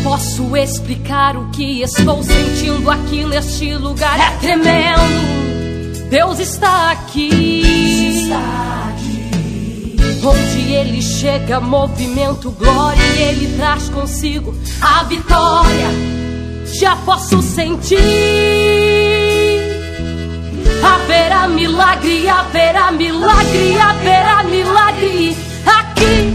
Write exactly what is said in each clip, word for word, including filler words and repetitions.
posso explicar o que estou sentindo aqui neste lugar. É tremendo, Deus está aqui. Está aqui. Onde Ele chega, movimento, glória, e Ele traz consigo a vitória. Já posso sentir. Haverá milagre, haverá milagre, haverá milagre aqui.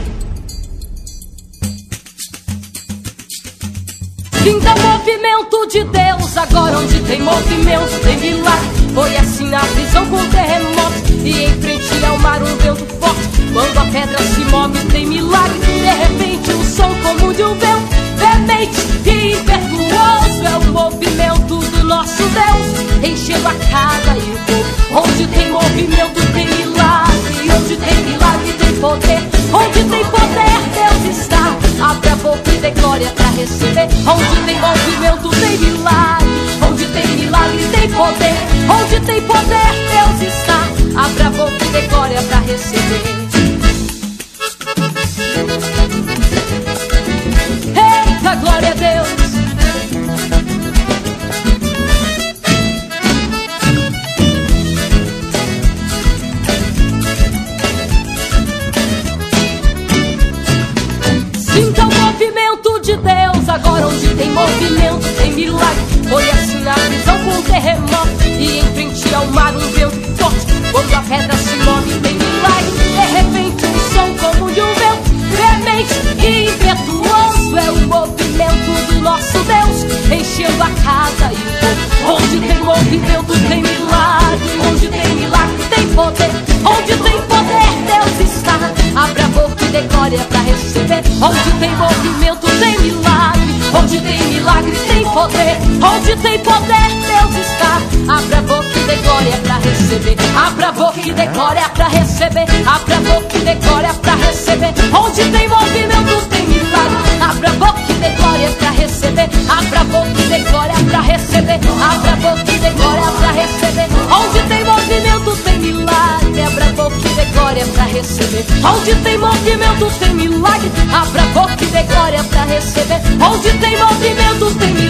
Então movimento de Deus, agora onde tem movimento tem milagre. Foi assim na prisão com terremoto, e em frente ao mar um vento forte. Quando a pedra se move tem milagre. De repente um som como de um vento veemente e impetuoso. É o movimento do nosso Deus, enchendo a casa e o povo. Onde tem movimento tem milagre, onde tem milagre tem poder. Onde tem poder Deus está. Abre a boca e dê glória pra receber. Onde tem movimento tem milagre, onde tem milagre tem poder. Onde tem poder Deus está. Abre a boca e dê glória pra receber. Eita, glória a Deus. Sinta o movimento de Deus, agora onde tem movimento tem milagre. Foi assim na prisão com um terremoto, e em frente ao mar um vento forte. Quando a pedra se move tem milagre. De repente um som como de um vento veemente e impetuoso. É o movimento do nosso Deus, enchendo a casa e o povo. Onde tem movimento tem milagre, onde tem milagre tem poder. Onde tem poder Deus está. Abre a boca e dê glória pra receber. Onde tem movimento tem milagre, onde tem milagre tem poder. Onde tem poder Deus está. Abra a boca e dê glória pra receber. Abra a boca e dê glória pra receber. Abra a boca e dê glória pra receber. Onde tem movimento tem milagre. Abra a boca e dê glória pra receber. Abra a boca e dê glória pra receber. Abra a boca e dê glória pra receber. Onde tem movimento tem milagre. Abra a boca e dê glória pra receber. Onde tem movimento tem milagre. Abra a boca e dê glória pra receber. Onde tem movimento tem milagre.